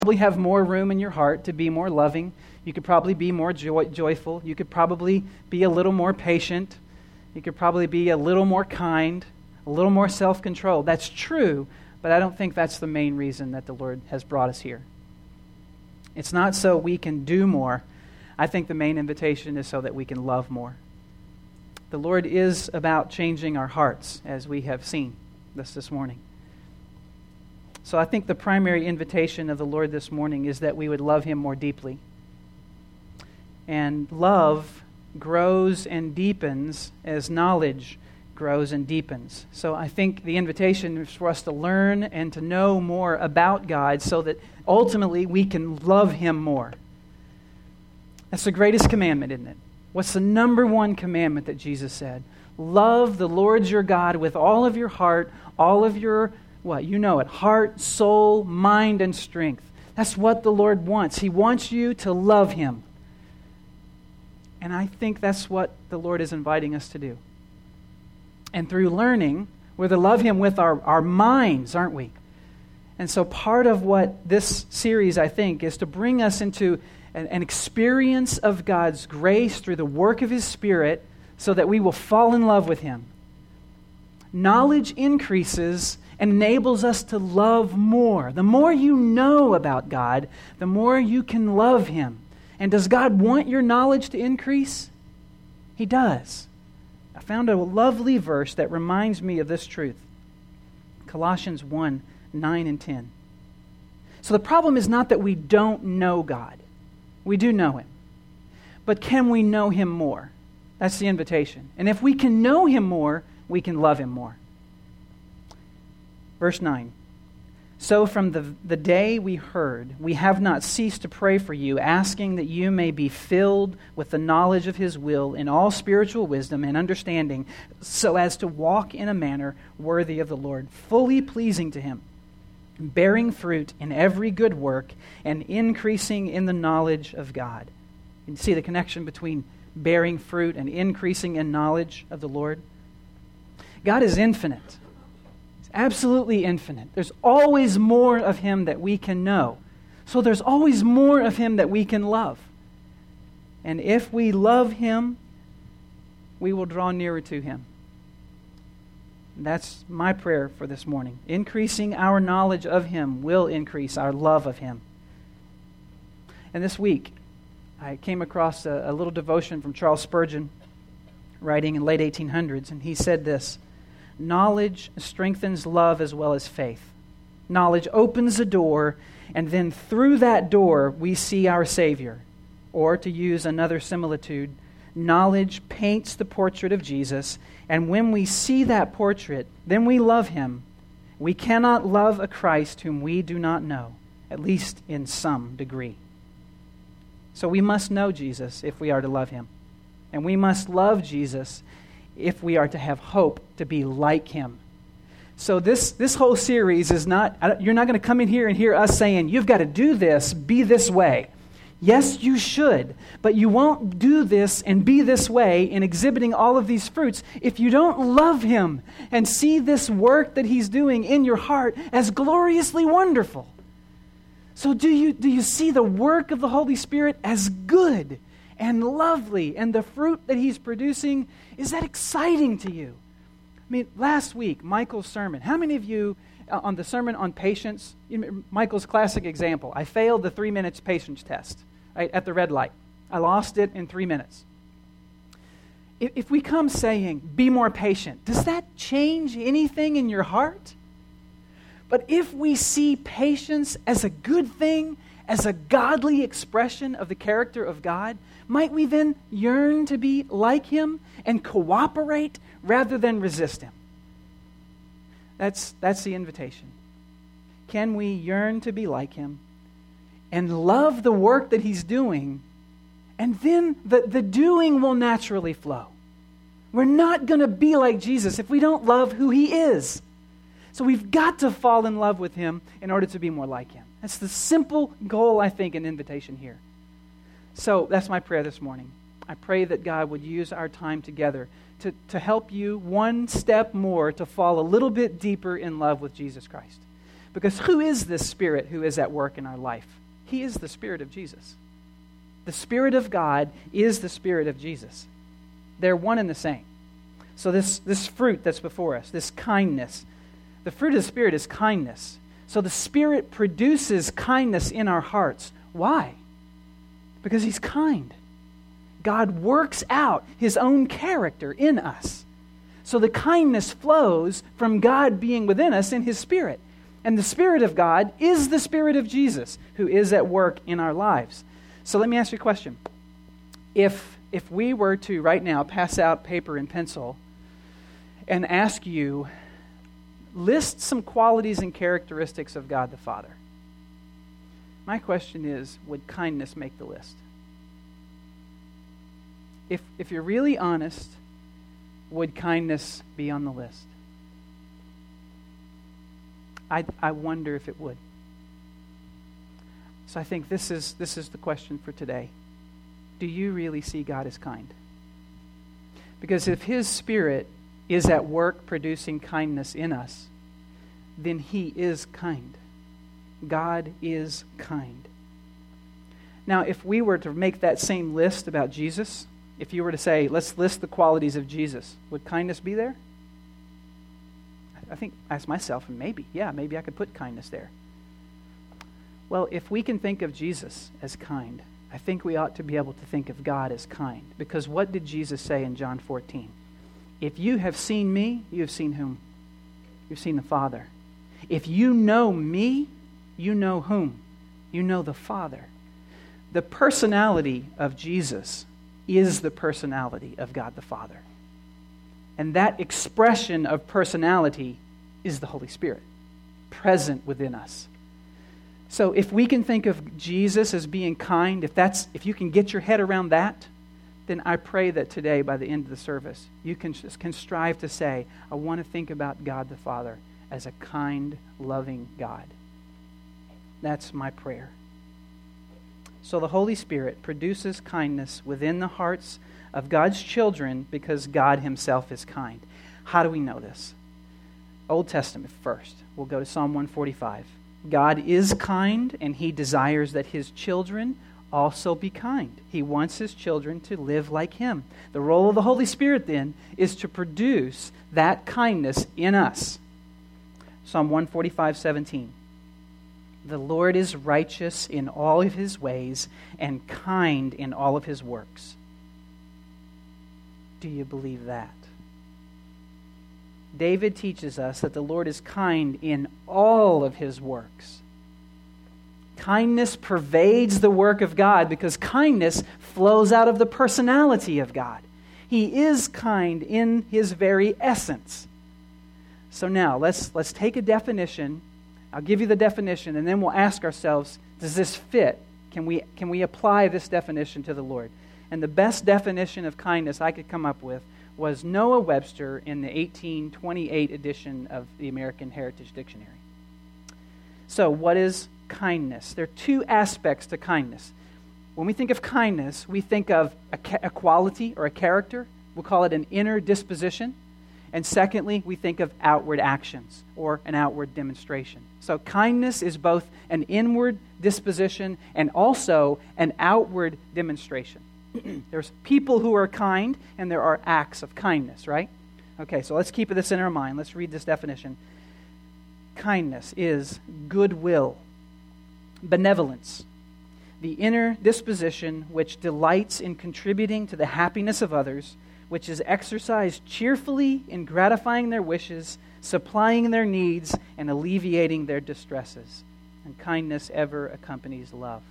probably have more room in your heart to be more loving. You could probably be more joyful. You could probably be a little more patient. You could probably be a little more kind, a little more self-controlled. That's true, but I don't think that's the main reason that the Lord has brought us here. It's not so we can do more. I think the main invitation is so that we can love more. The Lord is about changing our hearts, as we have seen this morning. So I think the primary invitation of the Lord this morning is that we would love Him more deeply. And love grows and deepens as knowledge grows and deepens. So I think the invitation is for us to learn and to know more about God so that ultimately we can love Him more. That's the greatest commandment, isn't it? What's the number one commandment that Jesus said? Love the Lord your God with all of your heart, all of your, heart, soul, mind, and strength. That's what the Lord wants. He wants you to love Him. And I think that's what the Lord is inviting us to do. And through learning, we're to love Him with our minds, aren't we? And so part of what this series, I think, is to bring us into an experience of God's grace through the work of His Spirit so that we will fall in love with Him. Knowledge increases and enables us to love more. The more you know about God, the more you can love Him. And does God want your knowledge to increase? He does. I found a lovely verse that reminds me of this truth. Colossians 1, 9 and 10. So the problem is not that we don't know God. We do know Him. But can we know Him more? That's the invitation. And if we can know Him more, we can love Him more. Verse 9. So from the day we heard, we have not ceased to pray for you, asking that you may be filled with the knowledge of His will in all spiritual wisdom and understanding, so as to walk in a manner worthy of the Lord, fully pleasing to Him, bearing fruit in every good work and increasing in the knowledge of God. You can see the connection between bearing fruit and increasing in knowledge of the Lord. God is infinite. Absolutely infinite. There's always more of Him that we can know. So there's always more of Him that we can love. And if we love Him, we will draw nearer to Him. And that's my prayer for this morning. Increasing our knowledge of Him will increase our love of Him. And this week, I came across a little devotion from Charles Spurgeon, writing in late 1800s, and he said this: knowledge strengthens love as well as faith. Knowledge opens a door, and then through that door we see our Savior. Or, to use another similitude, knowledge paints the portrait of Jesus, and when we see that portrait, then we love Him. We cannot love a Christ whom we do not know, at least in some degree. So we must know Jesus if we are to love Him. And we must love Jesus if we are to have hope to be like Him. So this whole series is not, you're not going to come in here and hear us saying, you've got to do this, be this way. Yes, you should, but you won't do this and be this way in exhibiting all of these fruits if you don't love Him and see this work that He's doing in your heart as gloriously wonderful. So do you see the work of the Holy Spirit as good and lovely, and the fruit that He's producing? Is that exciting to you? I mean, last week, Michael's sermon. How many of you, on the sermon on patience, Michael's classic example, I failed the 3 minutes patience test, right, at the red light. I lost it in 3 minutes. If we come saying, be more patient, does that change anything in your heart? But if we see patience as a good thing, as a godly expression of the character of God, might we then yearn to be like Him and cooperate rather than resist Him? That's the invitation. Can we yearn to be like Him and love the work that He's doing, and then the doing will naturally flow? We're not going to be like Jesus if we don't love who He is. So we've got to fall in love with Him in order to be more like Him. That's the simple goal, I think, and invitation here. So that's my prayer this morning. I pray that God would use our time together to help you one step more to fall a little bit deeper in love with Jesus Christ. Because who is this Spirit who is at work in our life? He is the Spirit of Jesus. The Spirit of God is the Spirit of Jesus. They're one and the same. So this fruit that's before us, this kindness, the fruit of the Spirit is kindness. So the Spirit produces kindness in our hearts. Why? Because He's kind. God works out His own character in us. So the kindness flows from God being within us in His Spirit. And the Spirit of God is the Spirit of Jesus who is at work in our lives. So let me ask you a question. If we were to right now pass out paper and pencil and ask you, list some qualities and characteristics of God the Father. My question is, would kindness make the list? If you're really honest, would kindness be on the list? I wonder if it would. So I think this is the question for today. Do you really see God as kind? Because if His Spirit is at work producing kindness in us, then He is kind. God is kind. Now, if we were to make that same list about Jesus, if you were to say, let's list the qualities of Jesus, would kindness be there? I think, I ask myself, and maybe I could put kindness there. Well, if we can think of Jesus as kind, I think we ought to be able to think of God as kind. Because what did Jesus say in John 14? If you have seen me, you have seen whom? You've seen the Father. If you know me, you know whom? You know the Father. The personality of Jesus is the personality of God the Father. And that expression of personality is the Holy Spirit, present within us. So if we can think of Jesus as being kind, if you can get your head around that, then I pray that today, by the end of the service, you can strive to say, I want to think about God the Father as a kind, loving God. That's my prayer. So the Holy Spirit produces kindness within the hearts of God's children because God Himself is kind. How do we know this? Old Testament first. We'll go to Psalm 145. God is kind, and He desires that His children also be kind. He wants His children to live like Him. The role of the Holy Spirit, then, is to produce that kindness in us. Psalm 145:17. The Lord is righteous in all of His ways and kind in all of His works. Do you believe that? David teaches us that the Lord is kind in all of His works. Kindness pervades the work of God because kindness flows out of the personality of God. He is kind in His very essence. So now, let's take a definition. I'll give you the definition, and then we'll ask ourselves, does this fit? Can we apply this definition to the Lord? And the best definition of kindness I could come up with was Noah Webster in the 1828 edition of the American Heritage Dictionary. So what is kindness? There are two aspects to kindness. When we think of kindness, we think of a quality or a character. We'll call it an inner disposition. And secondly, we think of outward actions or an outward demonstration. So kindness is both an inward disposition and also an outward demonstration. There's people who are kind, and there are acts of kindness, right? Okay, so let's keep this in our mind. Let's read this definition. Kindness is goodwill, benevolence, the inner disposition which delights in contributing to the happiness of others, which is exercised cheerfully in gratifying their wishes, supplying their needs, and alleviating their distresses. And kindness ever accompanies love.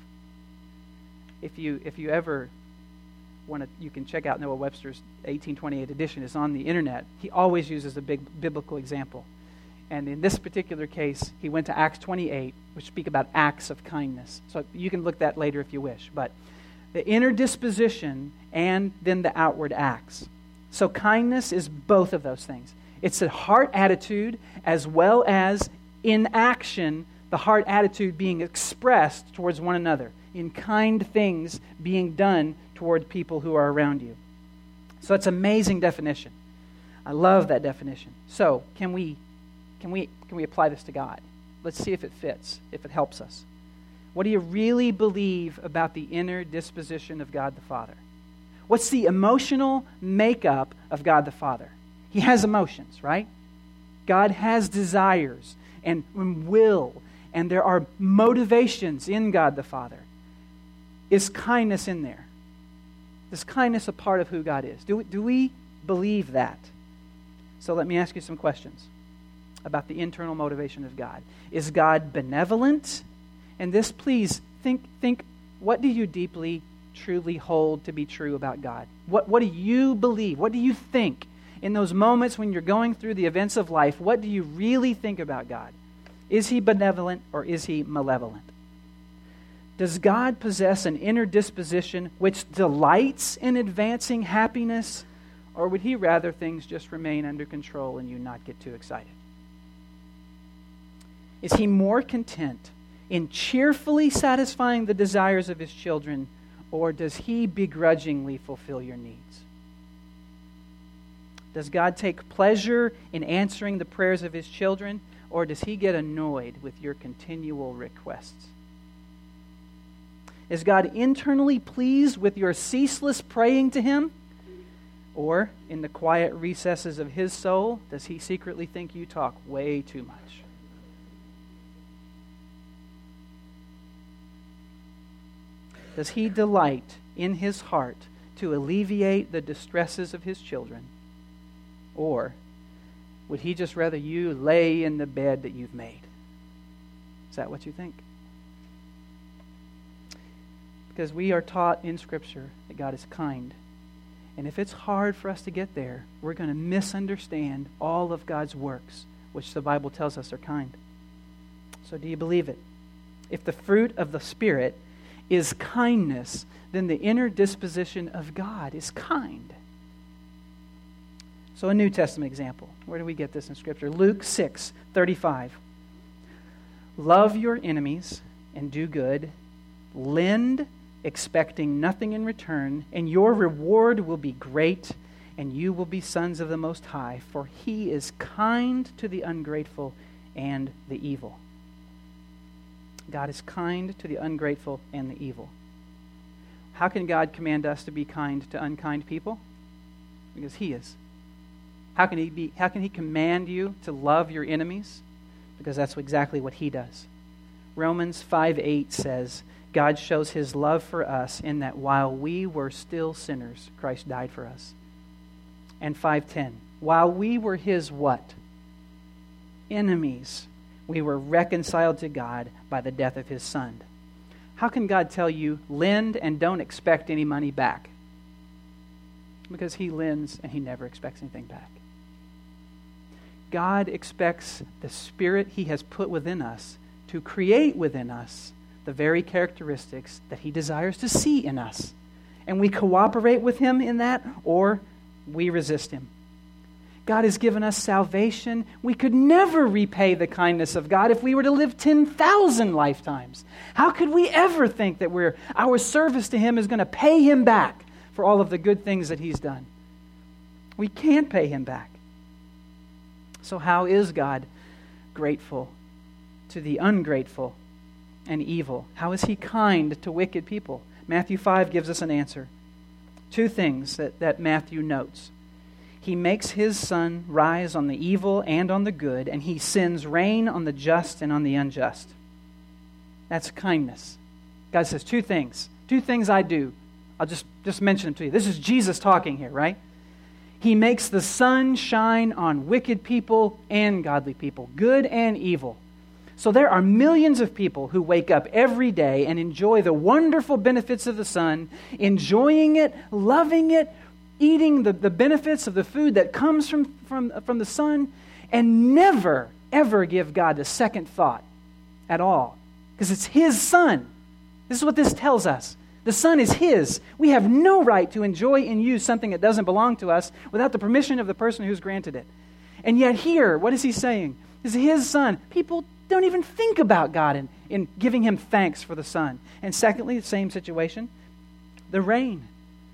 If you ever want to, you can check out Noah Webster's 1828 edition. It's on the internet. He always uses a big biblical example. And in this particular case, he went to Acts 28, which speak about acts of kindness. So you can look that later if you wish. But the inner disposition and then the outward acts. So kindness is both of those things. It's a heart attitude as well as in action, the heart attitude being expressed towards one another, in kind things being done toward people who are around you. So it's an amazing definition. I love that definition. So can we apply this to God? let's see if it fits, if it helps us. What do you really believe about the inner disposition of God the Father? What's the emotional makeup of God the Father? He has emotions, right? God has desires and will, and there are motivations in God the Father. Is kindness in there? Is kindness a part of who God is? Do we believe that? So let me ask you some questions about the internal motivation of God. Is God benevolent? And this, please, think, what do you deeply, truly hold to be true about God? What do you believe? What do you think? In those moments when you're going through the events of life, what do you really think about God? Is He benevolent or is He malevolent? Does God possess an inner disposition which delights in advancing happiness, or would He rather things just remain under control and you not get too excited? Is He more content in cheerfully satisfying the desires of His children, or does He begrudgingly fulfill your needs? Does God take pleasure in answering the prayers of His children, or does He get annoyed with your continual requests? Is God internally pleased with your ceaseless praying to Him? Or, in the quiet recesses of His soul, does He secretly think you talk way too much? Does He delight in His heart to alleviate the distresses of His children? Or would He just rather you lay in the bed that you've made? Is that what you think? Because we are taught in Scripture that God is kind. And if it's hard for us to get there, we're going to misunderstand all of God's works, which the Bible tells us are kind. So do you believe it? If the fruit of the Spirit is kindness, then the inner disposition of God is kind. So a New Testament example. Where do we get this in Scripture? Luke 6:35. Love your enemies and do good. Lend, expecting nothing in return, and your reward will be great, and you will be sons of the Most High, for He is kind to the ungrateful and the evil. God is kind to the ungrateful and the evil. How can God command us to be kind to unkind people? Because He is. How can He command you to love your enemies? Because that's exactly what He does. Romans 5:8 says, God shows His love for us in that while we were still sinners, Christ died for us. And 5:10, while we were His what? Enemies, we were reconciled to God by the death of His Son. How can God tell you, lend and don't expect any money back? Because He lends and He never expects anything back. God expects the Spirit He has put within us to create within us the very characteristics that He desires to see in us. And we cooperate with Him in that, or we resist Him. God has given us salvation. We could never repay the kindness of God if we were to live 10,000 lifetimes. How could we ever think that our service to Him is going to pay Him back for all of the good things that He's done? We can't pay Him back. So how is God grateful to the ungrateful and evil? How is He kind to wicked people? Matthew 5 gives us an answer. Two things that Matthew notes. He makes His sun rise on the evil and on the good, and He sends rain on the just and on the unjust. That's kindness. God says two things. Two things I do. I'll just mention them to you. This is Jesus talking here, right? He makes the sun shine on wicked people and godly people, good and evil. So there are millions of people who wake up every day and enjoy the wonderful benefits of the sun, enjoying it, loving it, eating the benefits of the food that comes from the sun, and never, ever give God a second thought at all. Because it's His sun. This is what this tells us. The sun is His. We have no right to enjoy and use something that doesn't belong to us without the permission of the person who's granted it. And yet here, what is He saying? It's His sun. People don't even think about God in giving Him thanks for the sun. And secondly, the same situation, the rain.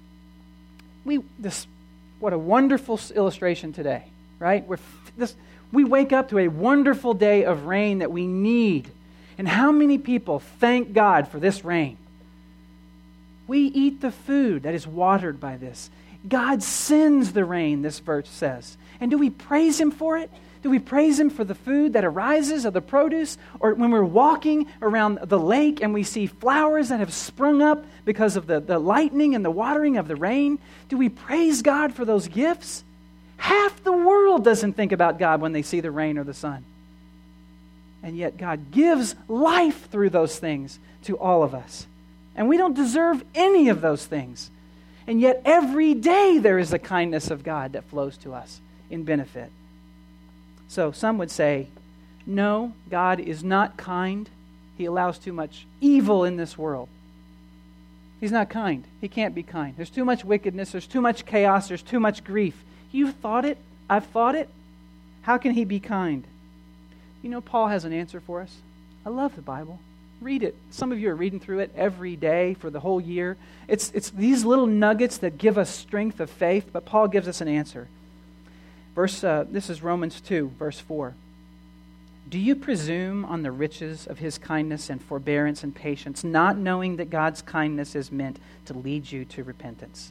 What a wonderful illustration today, right? We wake up to a wonderful day of rain that we need. And how many people thank God for this rain? We eat the food that is watered by this. God sends the rain, this verse says. And do we praise Him for it? Do we praise Him for the food that arises of the produce? Or when we're walking around the lake and we see flowers that have sprung up because of the lightning and the watering of the rain, do we praise God for those gifts? Half the world doesn't think about God when they see the rain or the sun. And yet God gives life through those things to all of us. And we don't deserve any of those things. And yet every day there is the kindness of God that flows to us in benefit. So some would say, no, God is not kind. He allows too much evil in this world. He's not kind. He can't be kind. There's too much wickedness. There's too much chaos. There's too much grief. You've thought it. I've thought it. How can He be kind? You know, Paul has an answer for us. I love the Bible. Read it. Some of you are reading through it every day for the whole year. It's these little nuggets that give us strength of faith, but Paul gives us an answer. This is Romans 2, verse 4. Do you presume on the riches of His kindness and forbearance and patience, not knowing that God's kindness is meant to lead you to repentance?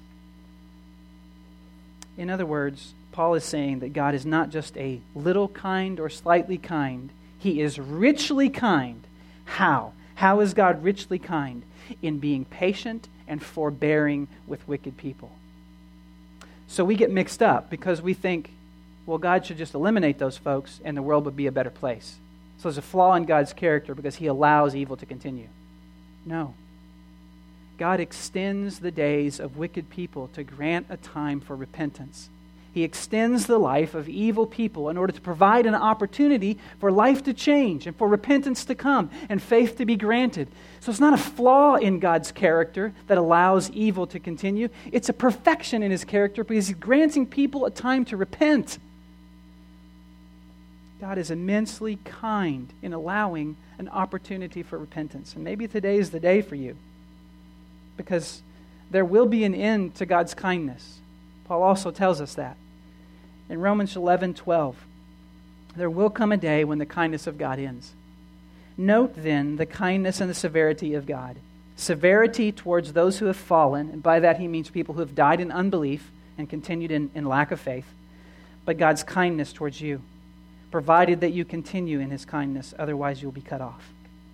In other words, Paul is saying that God is not just a little kind or slightly kind. He is richly kind. How? How is God richly kind? In being patient and forbearing with wicked people. So we get mixed up because we think, well, God should just eliminate those folks and the world would be a better place. So there's a flaw in God's character because He allows evil to continue. No. God extends the days of wicked people to grant a time for repentance. He extends the life of evil people in order to provide an opportunity for life to change and for repentance to come and faith to be granted. So it's not a flaw in God's character that allows evil to continue. It's a perfection in His character because He's granting people a time to repent. God is immensely kind in allowing an opportunity for repentance. And maybe today is the day for you, because there will be an end to God's kindness. Paul also tells us that. In Romans 11:12, there will come a day when the kindness of God ends. Note then the kindness and the severity of God. Severity towards those who have fallen, and by that He means people who have died in unbelief and continued in lack of faith. But God's kindness towards you, provided that you continue in His kindness, otherwise you'll be cut off.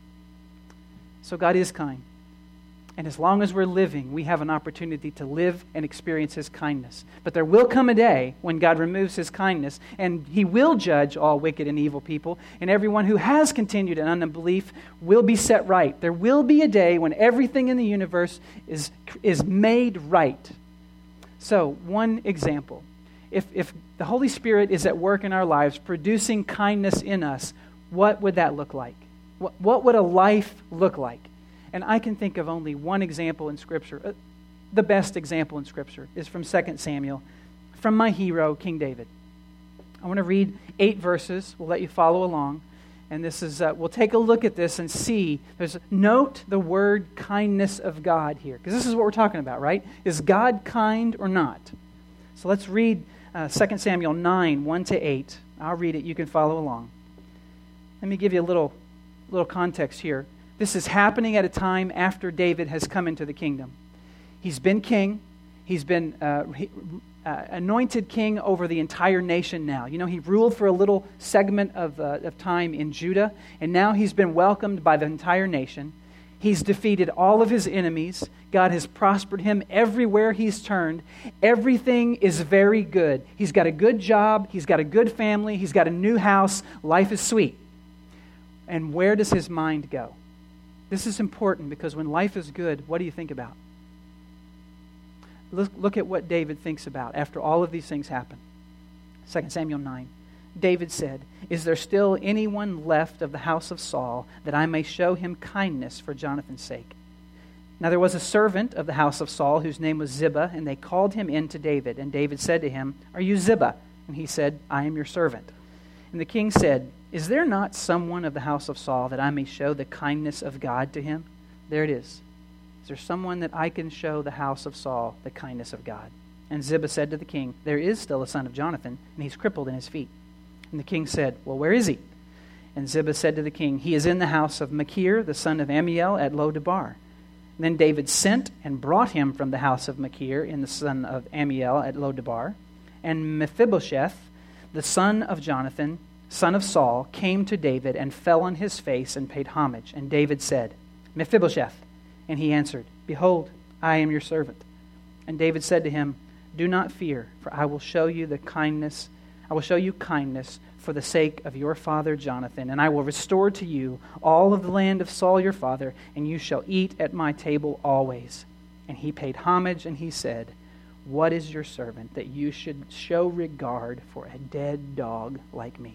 So God is kind. And as long as we're living, we have an opportunity to live and experience His kindness. But there will come a day when God removes His kindness, and He will judge all wicked and evil people, and everyone who has continued in unbelief will be set right. There will be a day when everything in the universe is made right. So, one example. If the Holy Spirit is at work in our lives, producing kindness in us, what would that look like? What would a life look like? And I can think of only one example in Scripture. The best example in Scripture is from 2 Samuel, from my hero, King David. I want to read 8 verses. We'll let you follow along. And this is, we'll take a look at this and see. Note the word kindness of God here, because this is what we're talking about, right? Is God kind or not? So let's read 2 Samuel 9, 1-8. I'll read it. You can follow along. Let me give you a little context here. This is happening at a time after David has come into the kingdom. He's been king. He's been anointed king over the entire nation now. You know, he ruled for a little segment of time in Judah, and now he's been welcomed by the entire nation. He's defeated all of his enemies. God has prospered him everywhere he's turned. Everything is very good. He's got a good job. He's got a good family. He's got a new house. Life is sweet. And where does his mind go? This is important because when life is good, what do you think about? Look at what David thinks about after all of these things happen. 2 Samuel 9. David said, "Is there still anyone left of the house of Saul that I may show him kindness for Jonathan's sake?" Now there was a servant of the house of Saul whose name was Ziba, and they called him in to David. And David said to him, "Are you Ziba?" And he said, "I am your servant." And the king said, "Is there not someone of the house of Saul that I may show the kindness of God to him?" There it is. Is there someone that I can show the house of Saul the kindness of God? And Ziba said to the king, "There is still a son of Jonathan, and he's crippled in his feet." And the king said, well, where is he? And Ziba said to the king, he is in the house of Machir, the son of Ammiel, at Lo-debar. Then David sent and brought him from the house of Machir, the son of Ammiel, at Lo-debar. And Mephibosheth, the son of Jonathan, son of Saul, came to David and fell on his face and paid homage. And David said, Mephibosheth. And he answered, behold, I am your servant. And David said to him, do not fear, for I will show you kindness for the sake of your father Jonathan, and I will restore to you all of the land of Saul your father, and you shall eat at my table always. And he paid homage, and he said, what is your servant that you should show regard for a dead dog like me?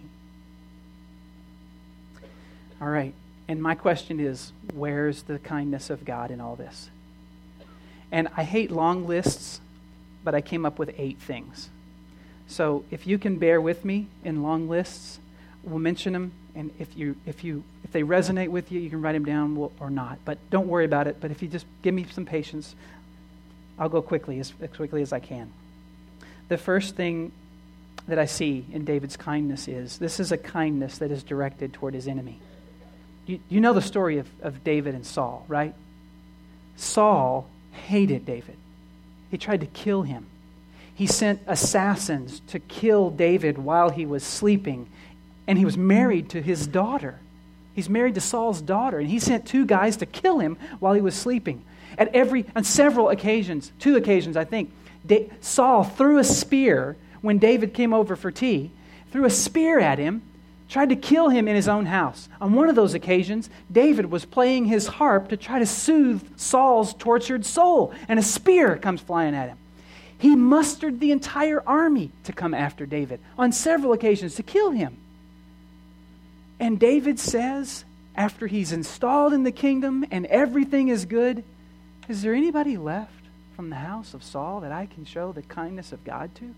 All right, and my question is, where's the kindness of God in all this? And I hate long lists, but I came up with 8 things. So if you can bear with me in long lists, we'll mention them, and if they resonate with you, you can write them down or not. But don't worry about it. But if you just give me some patience, I'll go quickly as I can. The first thing that I see in David's kindness is this is a kindness that is directed toward his enemy. You know the story of David and Saul, right? Saul hated David. He tried to kill him. He sent assassins to kill David while he was sleeping. And he was married to his daughter. He's married to Saul's daughter. And he sent 2 guys to kill him while he was sleeping. On several occasions, 2 occasions I think, Saul threw a spear when David came over for tea, threw a spear at him, tried to kill him in his own house. On one of those occasions, David was playing his harp to try to soothe Saul's tortured soul. And a spear comes flying at him. He mustered the entire army to come after David on several occasions to kill him. And David says, after he's installed in the kingdom and everything is good, is there anybody left from the house of Saul that I can show the kindness of God to?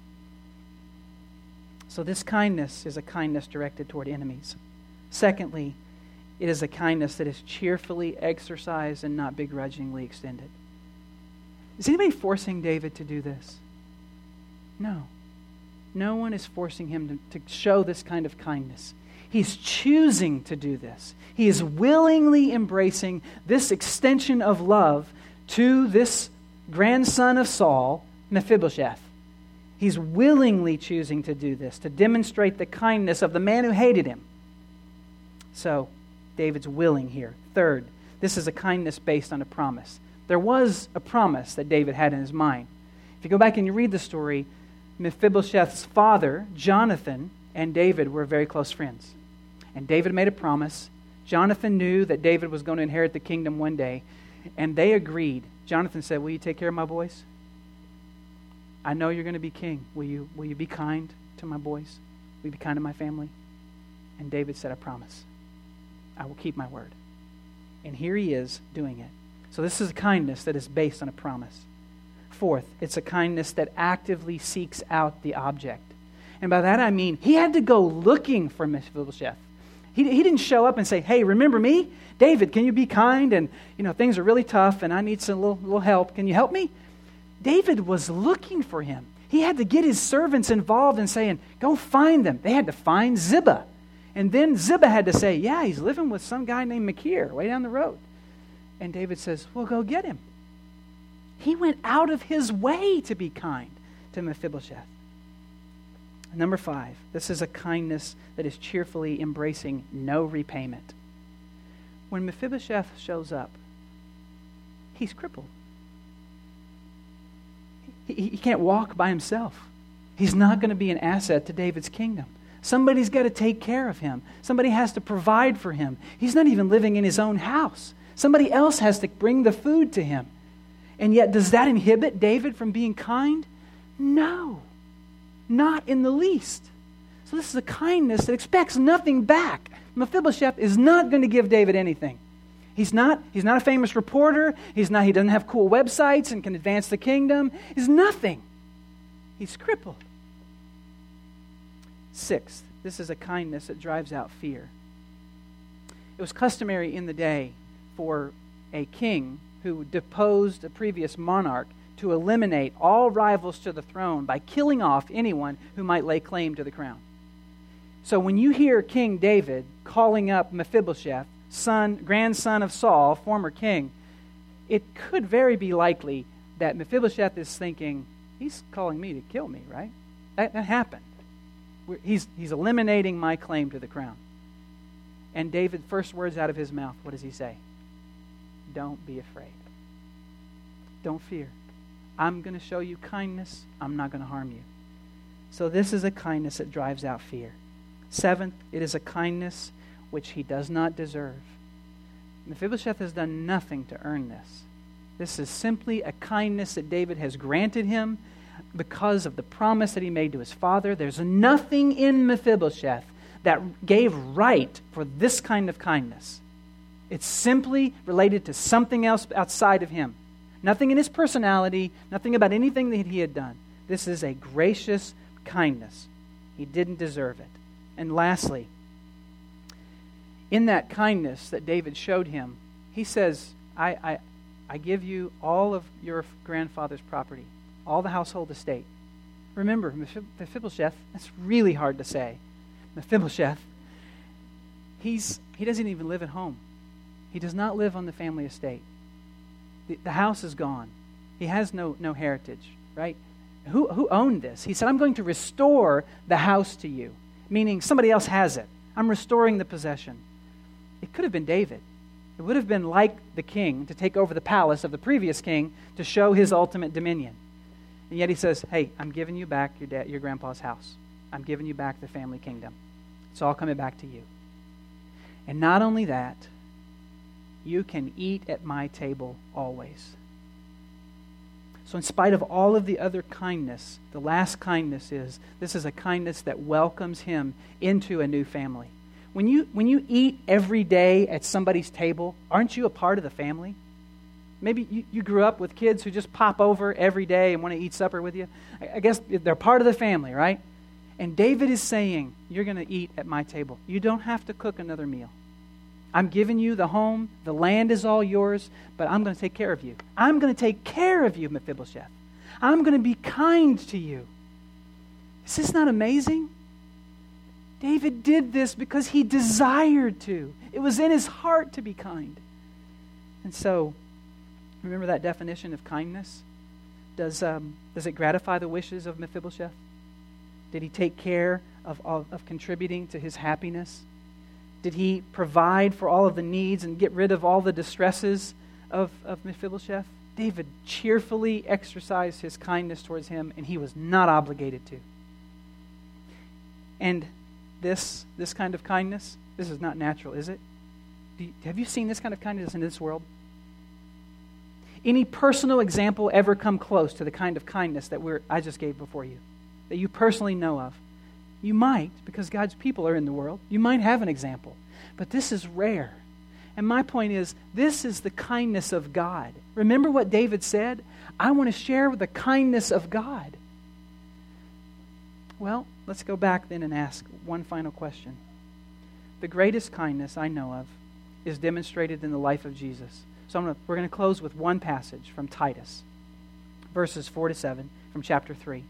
So this kindness is a kindness directed toward enemies. Secondly, it is a kindness that is cheerfully exercised and not begrudgingly extended. Is anybody forcing David to do this? No. No one is forcing him to show this kind of kindness. He's choosing to do this. He is willingly embracing this extension of love to this grandson of Saul, Mephibosheth. He's willingly choosing to do this, to demonstrate the kindness of the man who hated him. So, David's willing here. Third, this is a kindness based on a promise. There was a promise that David had in his mind. If you go back and you read the story, Mephibosheth's father, Jonathan, and David were very close friends. And David made a promise. Jonathan knew that David was going to inherit the kingdom one day, and they agreed. Jonathan said, will you take care of my boys? I know you're going to be king. Will you be kind to my boys? Will you be kind to my family? And David said, I promise. I will keep my word. And here he is doing it. So this is a kindness that is based on a promise. Fourth, it's a kindness that actively seeks out the object. And by that I mean he had to go looking for Mephibosheth. He didn't show up and say, hey, remember me? David, can you be kind? And, things are really tough and I need some little help. Can you help me? David was looking for him. He had to get his servants involved in saying, go find them. They had to find Ziba. And then Ziba had to say, yeah, he's living with some guy named Machir way down the road. And David says, well, go get him. He went out of his way to be kind to Mephibosheth. Number 5, this is a kindness that is cheerfully embracing no repayment. When Mephibosheth shows up, he's crippled. He can't walk by himself. He's not going to be an asset to David's kingdom. Somebody's got to take care of him. Somebody has to provide for him. He's not even living in his own house. Somebody else has to bring the food to him. And yet, does that inhibit David from being kind? No, not in the least. So this is a kindness that expects nothing back. Mephibosheth is not going to give David anything. He's not a famous reporter. He doesn't have cool websites and can advance the kingdom. He's nothing. He's crippled. 6th, this is a kindness that drives out fear. It was customary in the day for a king who deposed a previous monarch to eliminate all rivals to the throne by killing off anyone who might lay claim to the crown. So when you hear King David calling up Mephibosheth, grandson of Saul, former king, it could very be likely that Mephibosheth is thinking, he's calling me to kill me, right? That happened. He's eliminating my claim to the crown. And David, first words out of his mouth, what does he say? Don't be afraid. Don't fear. I'm going to show you kindness. I'm not going to harm you. So this is a kindness that drives out fear. Seventh, it is a kindness which he does not deserve. Mephibosheth has done nothing to earn this. This is simply a kindness that David has granted him because of the promise that he made to his father. There's nothing in Mephibosheth that gave right for this kind of kindness. It's simply related to something else outside of him. Nothing in his personality, nothing about anything that he had done. This is a gracious kindness. He didn't deserve it. And lastly, in that kindness that David showed him, he says, I give you all of your grandfather's property, all the household estate. Remember, Mephibosheth, that's really hard to say. Mephibosheth, he doesn't even live at home. He does not live on the family estate. The house is gone. He has no heritage, right? Who owned this? He said, I'm going to restore the house to you, meaning somebody else has it. I'm restoring the possession. It could have been David. It would have been like the king to take over the palace of the previous king to show his ultimate dominion. And yet he says, hey, I'm giving you back your grandpa's house. I'm giving you back the family kingdom. It's all coming back to you. And not only that, you can eat at my table always. So in spite of all of the other kindness, the last kindness is, this is a kindness that welcomes him into a new family. When you eat every day at somebody's table, aren't you a part of the family? Maybe you grew up with kids who just pop over every day and want to eat supper with you. I guess they're part of the family, right? And David is saying, you're going to eat at my table. You don't have to cook another meal. I'm giving you the home. The land is all yours, but I'm going to take care of you. I'm going to take care of you, Mephibosheth. I'm going to be kind to you. Is this not amazing? David did this because he desired to. It was in his heart to be kind. And so, remember that definition of kindness? Does it gratify the wishes of Mephibosheth? Did he take care of contributing to his happiness? Did he provide for all of the needs and get rid of all the distresses of Mephibosheth? David cheerfully exercised his kindness towards him, and he was not obligated to. And this kind of kindness, this is not natural, is it? Have you seen this kind of kindness in this world? Any personal example ever come close to the kind of kindness that I just gave before you, that you personally know of? You might, because God's people are in the world. You might have an example. But this is rare. And my point is, this is the kindness of God. Remember what David said? I want to share the kindness of God. Well, let's go back then and ask one final question. The greatest kindness I know of is demonstrated in the life of Jesus. So we're going to close with one passage from Titus, verses 4-7 from chapter 3.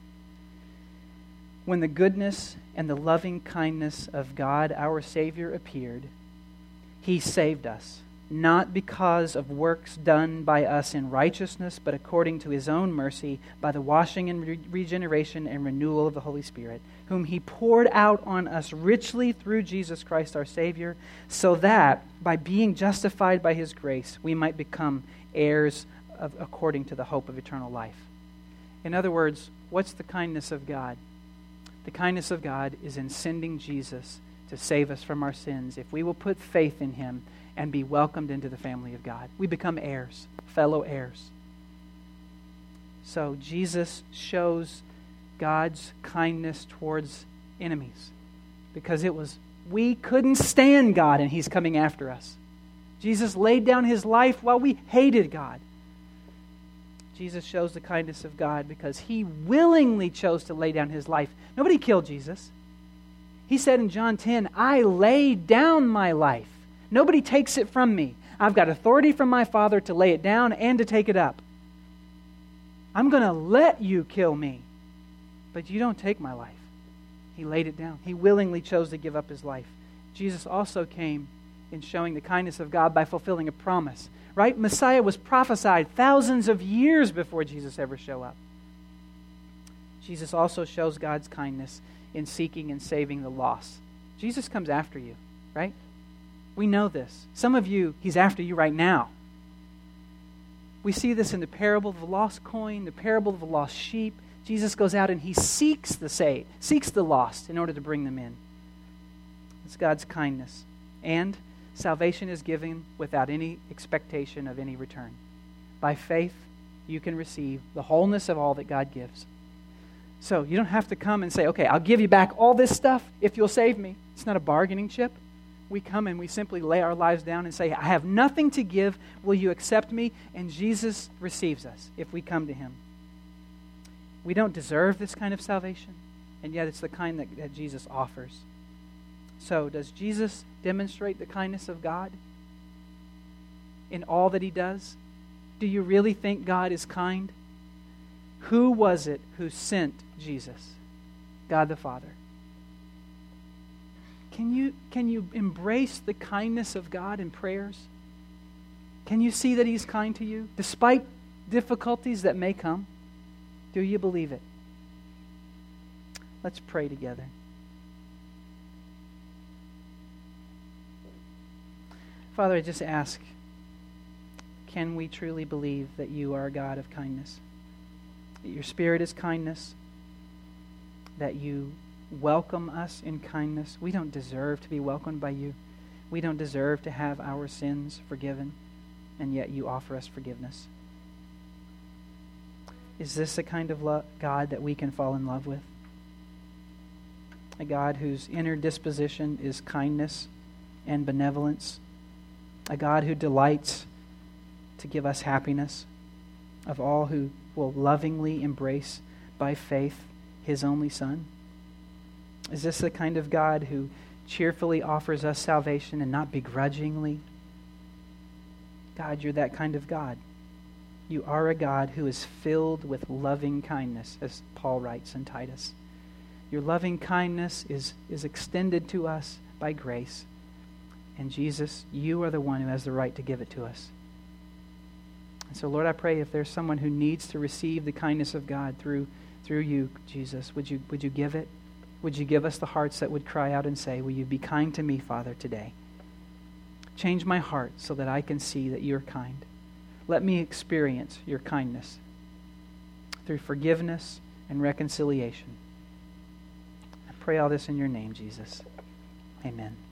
When the goodness and the loving kindness of God our Savior appeared, He saved us, not because of works done by us in righteousness, but according to His own mercy, by the washing and regeneration and renewal of the Holy Spirit, whom He poured out on us richly through Jesus Christ our Savior, so that, by being justified by His grace, we might become heirs according to the hope of eternal life. In other words, what's the kindness of God? The kindness of God is in sending Jesus to save us from our sins. If we will put faith in Him and be welcomed into the family of God, we become heirs, fellow heirs. So Jesus shows God's kindness towards enemies because we couldn't stand God and He's coming after us. Jesus laid down His life while we hated God. Jesus shows the kindness of God because He willingly chose to lay down His life. Nobody killed Jesus. He said in John 10, I lay down my life. Nobody takes it from me. I've got authority from my Father to lay it down and to take it up. I'm going to let you kill me, but you don't take my life. He laid it down. He willingly chose to give up his life. Jesus also came in showing the kindness of God by fulfilling a promise. Right? Messiah was prophesied thousands of years before Jesus ever showed up. Jesus also shows God's kindness in seeking and saving the lost. Jesus comes after you, right? We know this. Some of you, he's after you right now. We see this in the parable of the lost coin, the parable of the lost sheep. Jesus goes out and he seeks the lost in order to bring them in. It's God's kindness. And salvation is given without any expectation of any return. By faith, you can receive the wholeness of all that God gives. So you don't have to come and say, okay, I'll give you back all this stuff if you'll save me. It's not a bargaining chip. We come and we simply lay our lives down and say, I have nothing to give. Will you accept me? And Jesus receives us if we come to him. We don't deserve this kind of salvation, and yet it's the kind that Jesus offers. So does Jesus demonstrate the kindness of God in all that he does? Do you really think God is kind? Who was it who sent Jesus? God the Father. Can you embrace the kindness of God in prayers? Can you see that he's kind to you despite difficulties that may come? Do you believe it? Let's pray together. Father, I just ask, can we truly believe that you are a God of kindness? That your Spirit is kindness? That you welcome us in kindness? We don't deserve to be welcomed by you. We don't deserve to have our sins forgiven, and yet you offer us forgiveness. Is this the kind of God that we can fall in love with? A God whose inner disposition is kindness and benevolence? A God who delights to give us happiness, of all who will lovingly embrace by faith his only Son? Is this the kind of God who cheerfully offers us salvation and not begrudgingly? God, you're that kind of God. You are a God who is filled with loving kindness, as Paul writes in Titus. Your loving kindness is extended to us by grace. And Jesus, you are the one who has the right to give it to us. And so, Lord, I pray if there's someone who needs to receive the kindness of God through you, Jesus, would you give it? Would you give us the hearts that would cry out and say, will you be kind to me, Father, today? Change my heart so that I can see that you're kind. Let me experience your kindness through forgiveness and reconciliation. I pray all this in your name, Jesus. Amen.